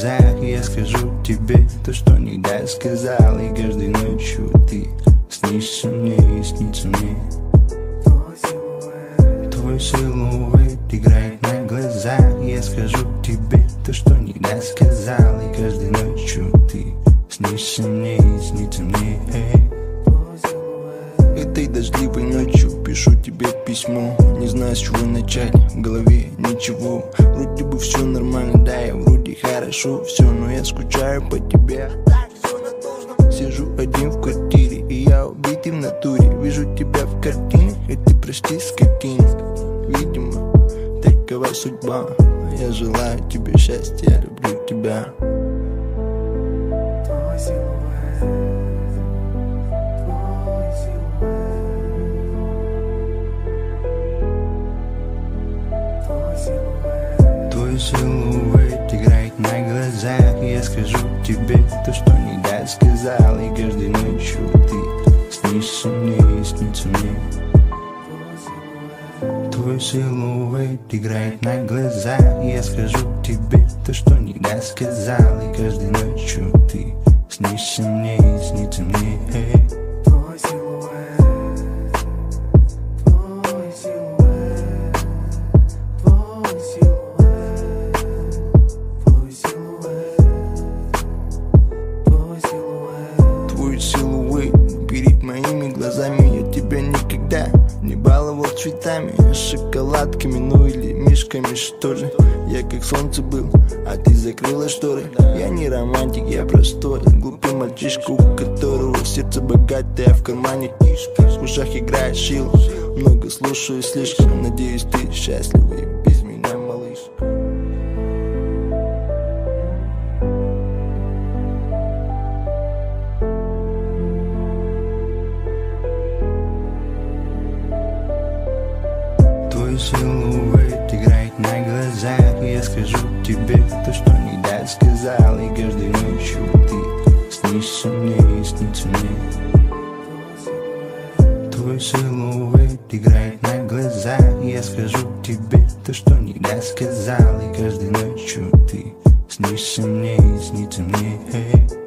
глазах я скажу тебе то, что нигде сказал. И каждой ночью ты снишься мне и снится мне. Твой силуэт играет на глазах. Я скажу тебе то, что нигде сказал. И каждой ночью ты снишься мне и снится мне. Этой дождливой ночью пишу тебе письмо. Не знаю, с чего начать, в голове ничего. Вроде бы все нормально, да, и вроде хорошо все, но я скучаю по тебе. Сижу один в квартире, и я убитый в натуре. Вижу тебя в картинах, и ты прости, скотина. Видимо, такова судьба. Я желаю тебе счастья, я люблю тебя. Твой силуэт играет на глазах. Я скажу тебе то, что нигде сказал. И каждой ночью ты снишься мне и снится мне. Твой силуэт играет на глазах. Я скажу тебе то, что нигде сказал. И каждой ночью ты снишься мне и снится мне. Перед моими глазами я тебя никогда не баловал цветами, шоколадками, ну или мишками, что же. Я как солнце был, а ты закрыла шторы. Я не романтик, я простой глупый мальчишка, у которого сердце богатое, а в кармане тишка. В ушах играет шил, много слушаю слишком. Надеюсь, ты счастлива и без меня, малыш. Твой силуэт играет на глазах. Я скажу тебе то, что нигде сказал. И каждой ночью ты снишься мне и снится мне. Твой силуэт играет на глазах. Я скажу тебе то, что нигде сказал. И каждой ночью ты снишься мне и снится мне.